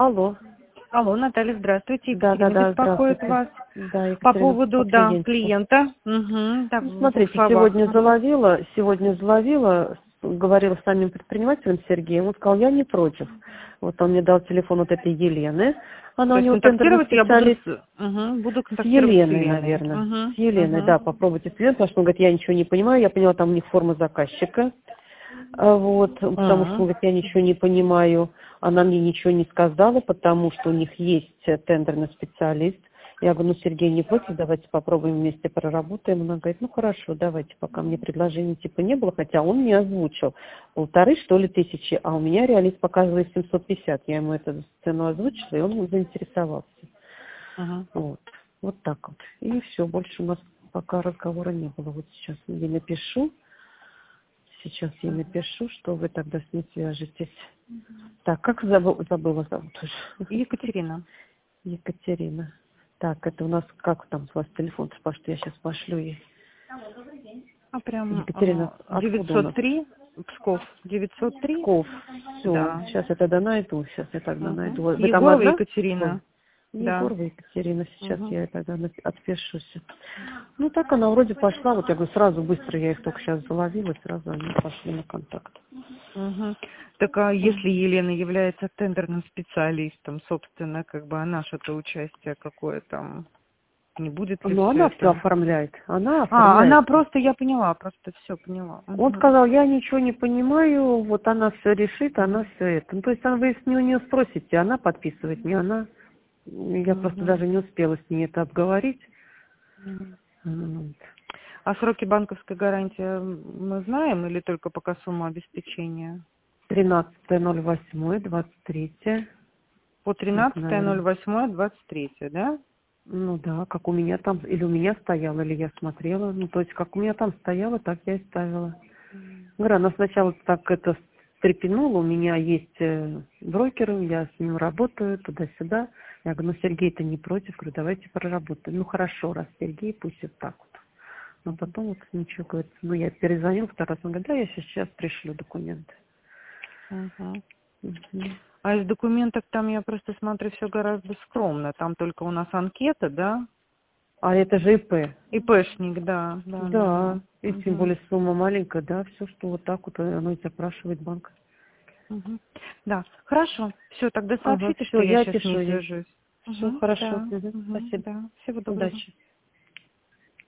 Алло. Алло, Наталья, здравствуйте. Да, Екатерина беспокоит здравствуйте. вас. Да, По Екатерина, поводу, по да, клиенту. клиента. Угу, да, Ну, в двух смотрите, словах. сегодня заловила, говорила с самим предпринимателем Сергеем, он сказал, я не против. Вот он мне дал телефон вот этой Елены, она То у есть него тендерный контактировать я буду специалист. буду С контактировать с Еленой, Еленой. наверное. С Угу, Еленой, угу. да, попробуйте с Еленой, потому что он говорит, я ничего не понимаю, я поняла, там у них форма заказчика. Вот, потому что, он говорит, я ничего не понимаю, она мне ничего не сказала, потому что у них есть тендерный специалист. Я говорю, ну, Сергей не против, давайте попробуем вместе проработаем. Она говорит, ну, хорошо, давайте, пока мне предложений типа не было, хотя он мне озвучил 1500, что ли, тысячи, а у меня реалист показывает 750. Я ему эту цену озвучила, и он заинтересовался. Угу. Вот, вот так вот. И все, больше у нас пока разговора не было. Вот сейчас я напишу. Сейчас я напишу, что вы тогда с ней свяжетесь. Так, как забыла зовут уже? Екатерина. Екатерина. Так, это у нас, как там у вас телефон, потому что я сейчас пошлю ей. А прям Екатерина, откуда у нас? 903, Псков, 903. Псков. Все, Да. сейчас я тогда найду, сейчас я тогда найду. Угу. Вы там Егорова одна? Ой, Екатерина. Да. Егорова Екатерина, сейчас Угу. я тогда отпишусь. Ну так она вроде пошла, вот я говорю, сразу быстро, я их только сейчас заловила, сразу они пошли на контакт. Угу. Так а если Елена является тендерным специалистом, собственно, как бы, а наше-то участие какое там? Не будет ли Ну, все она все это? оформляет, она Она оформляет. просто, я поняла, просто все поняла. Он Угу. сказал, я ничего не понимаю, вот она все решит, она все это. Ну, то есть вы с нее не спросите, она подписывает, не она. Я просто Угу. даже не успела с ней это обговорить. Угу. Вот. А сроки банковской гарантии мы знаем или только пока сумма обеспечения? 13.08.23. По Так, наверное. 13.08.23, да? Ну да, как у меня там, или у меня стояло, или я смотрела. Ну, то есть, как у меня там стояло, так я и ставила. Говорю, она сначала так это стрепенула, у меня есть брокер, я с ним работаю, туда-сюда. Я говорю, ну, Сергей-то не против, говорю, давайте проработаем. Ну, хорошо, раз Сергей, пусть вот так вот. Но потом вот ничего, говорит, ну, я перезвонил второй раз, он говорит, да, я сейчас пришлю документы. Угу. Мгм. А из документов там я просто смотрю все гораздо скромно. Там только у нас анкета, да? А это же ИП. ИПшник, да, да, да, да. Да, и тем Угу. более сумма маленькая, да, все, что вот так вот оно и запрашивает банк. Угу. Да, хорошо. Все, тогда Ага, сообщите, что все, я я сейчас с ней пишу ей. свяжусь. Все Угу. хорошо. Да, Мгм. угу. Спасибо. Да. Всего доброго. Удачи.